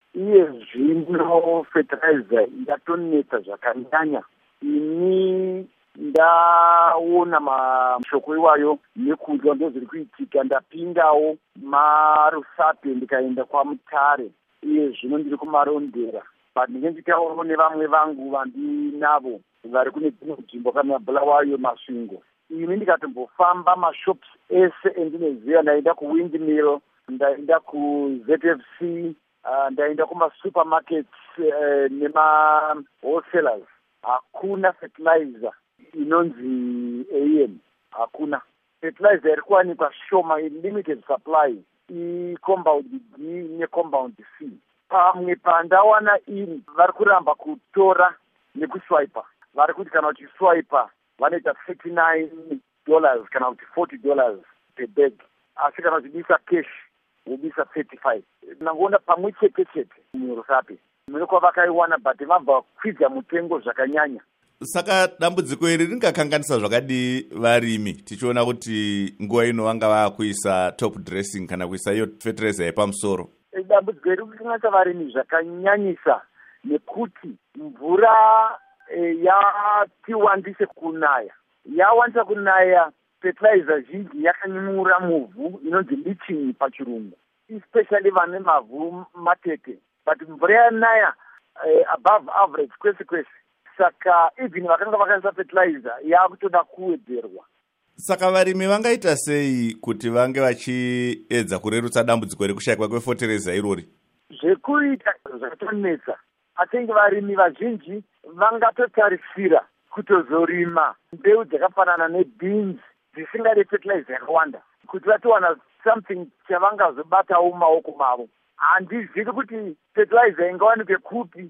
iye zvino fertilizer yatonetsa zvakanyanya. Ini ndaona mashoko iwayo nekunzwa ndozviri kuitika. Ndapindawo marusape ndikaenda kwaMutare, iye zvino ndiri kumarondera. Ndinenge ndichitaurawo nevamwe vangu vandinavo vari kune dzimwe nzvimbo kana Bulawayo, Masvingo. Ini ndikatombofamba mashops ese endinoziva. Ndaenda kuWindmill, ndaenda kuZFC, ndaenda kumasupermarkets nemawholesalers. Hakuna fertilizer inonzi AM. Hakuna. Fertilizer iri kuwanikwa shoma, limited supply, iCompound D neCompound C. Pamwe pandawana ini vari kuramba kutora nekuswipa. Vari kuti kana uchiswipa vanoita $39 kana kuti $40 per bag. Asi kana uchibisa cash wobisa 35. Nangoona pamwe chete murusape munokwa vakaiwana, but vabva kwidza mutengo zvakanyanya. Saka dambudziko iri ringakanganisa zvakadi varimi, tichiona kuti nguva ino vanga vakuisa top dressing kana kuisa iyo fertilizer yepamusoro. Dambudziko iri kukanganisa varimi zvakanyanyisa nekuti mvura yatiwandise kunaya. Yawandisa kunaya, fertilizer zhinji yakanyura muvhu inonzi leaching pachirungu, especially vane mavhu matete. But mvura yanaya above average kwese. Saka even vakanga vakaisa fertilizer yakutoda kuwedzerwa. Saka varimi vangaita sei kuti vange vachiedza kurerutsa dambudziko rekushayikwa kwefertilizer irori? Zvekuita zvatonetsa. Atingi varimi vazhinji vangatotarisira kutozorima mbeu dzakafanana nebeans dzisingade fertilizer yakawanda, kuti vatowana something chavangazobatawo mumaoko mavo. Handizivi kuti fertilizer ingawanikwe kupi